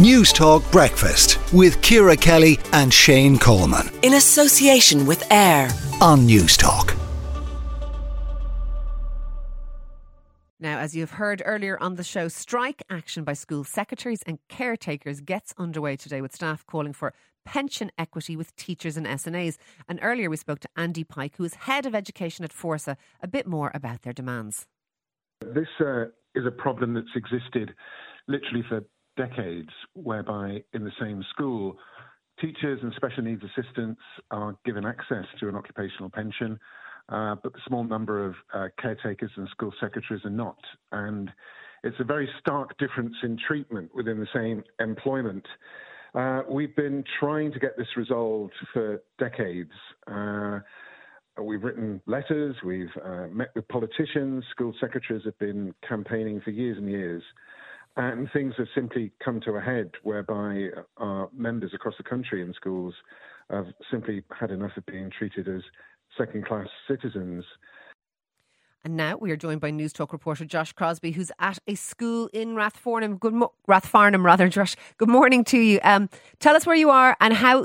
News Talk Breakfast with Ciara Kelly and Shane Coleman. In association with AIR On News Talk. Now, as you've heard earlier on the show, strike action by school secretaries and caretakers gets underway today, with staff calling for pension equity with teachers and SNAs. And earlier we spoke to Andy Pike, who is Head of Education at Forsa, a bit more about their demands. This is a problem that's existed literally for decades, whereby in the same school, teachers and special needs assistants are given access to an occupational pension, but the small number of caretakers and school secretaries are not. And it's a very stark difference in treatment within the same employment. We've been trying to get this resolved for decades. We've written letters, we've met with politicians, school secretaries have been campaigning for years and years. And things have simply come to a head whereby our members across the country in schools have simply had enough of being treated as second-class citizens. And now we are joined by News Talk reporter Josh Crosby, who's at a school in Rathfarnham. Josh. Good morning to you. Tell us where you are and how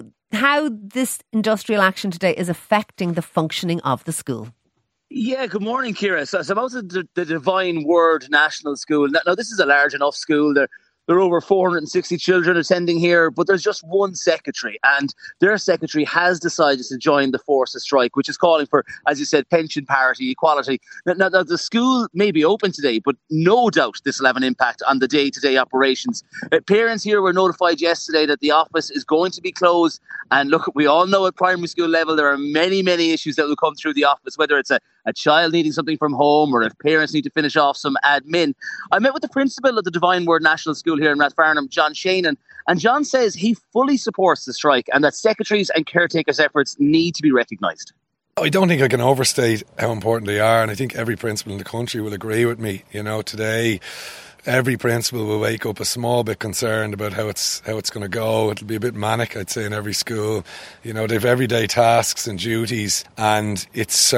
this industrial action today is affecting the functioning of the school. Yeah, good morning, Ciara. So it's about the Divine Word National School. Now, this is a large enough school. There are over 460 children attending here, but there's just one secretary, and their secretary has decided to join the Forsa strike, which is calling for, as you said, pension parity, equality. Now, the school may be open today, but no doubt this will have an impact on the day-to-day operations. Parents here were notified yesterday that the office is going to be closed, and look, we all know at primary school level there are many, many issues that will come through the office, whether it's a child needing something from home or if parents need to finish off some admin. I met with the principal of the Divine Word National School here in Rathfarnham, John Sheenan, and John says he fully supports the strike and that secretaries and caretakers' efforts need to be recognised. I don't think I can overstate how important they are, and I think every principal in the country will agree with me. You know, today every principal will wake up a small bit concerned about how it's going to go. It'll be a bit manic, I'd say, in every school. You know, they've everyday tasks and duties, and it's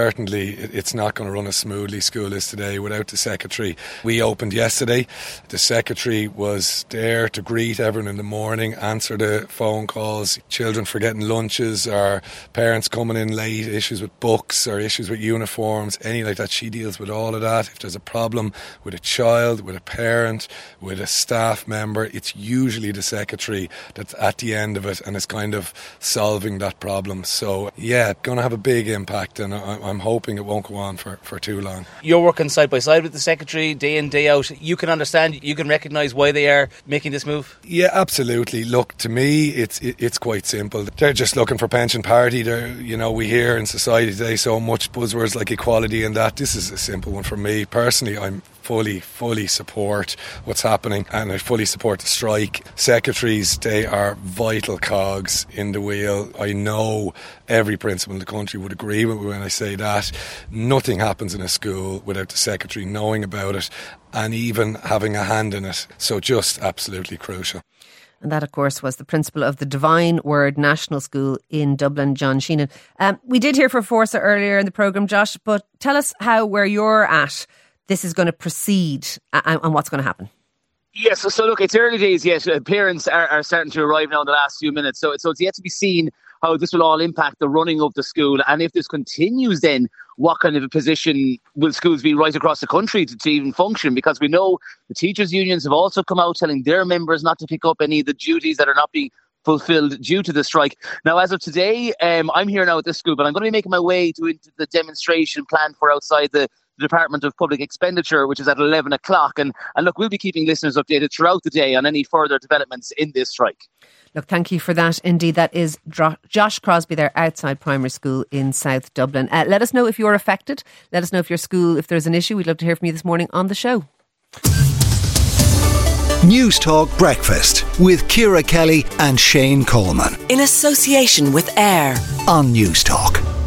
not going to run as smoothly, school is today, without the secretary. We opened yesterday. The secretary was there to greet everyone in the morning, answer the phone calls, children forgetting lunches or parents coming in late, issues with books or issues with uniforms, any like that. She deals with all of that. If there's a problem with a child, with a parent, with a staff member, it's usually the secretary that's at the end of it and is kind of solving that problem. So yeah, going to have a big impact, and I'm hoping it won't go on for too long. You're working side by side with the secretary day in, day out. You can understand, you can recognise why they are making this move? Yeah, absolutely. Look, to me, it's quite simple. They're just looking for pension parity. We hear in society today so much buzzwords like equality and that. This is a simple one for me. Personally, I'm fully support what's happening, and I fully support the strike. Secretaries, they are vital cogs in the wheel. I know every principal in the country would agree with me when I say that. Nothing happens in a school without the secretary knowing about it and even having a hand in it. So just absolutely crucial. And that, of course, was the principal of the Divine Word National School in Dublin, John Sheenan. We did hear from Forsa earlier in the programme, Josh, but tell us where you're at, this is going to proceed and what's going to happen. Yes, so look, it's early days yet. Parents are starting to arrive now in the last few minutes. So it's yet to be seen how this will all impact the running of the school. And if this continues, then what kind of a position will schools be right across the country to even function? Because we know the teachers' unions have also come out telling their members not to pick up any of the duties that are not being fulfilled due to the strike. Now, as of today, I'm here now at this school, but I'm going to be making my way into the demonstration planned for outside the Department of Public Expenditure, which is at 11 o'clock. And look, we'll be keeping listeners updated throughout the day on any further developments in this strike. Look, thank you for that. Indeed, that is Josh Crosby there outside primary school in South Dublin. Let us know if you're affected. Let us know if your school, if there's an issue. We'd love to hear from you this morning on the show. News Talk Breakfast with Ciara Kelly and Shane Coleman. In association with AIR On News Talk.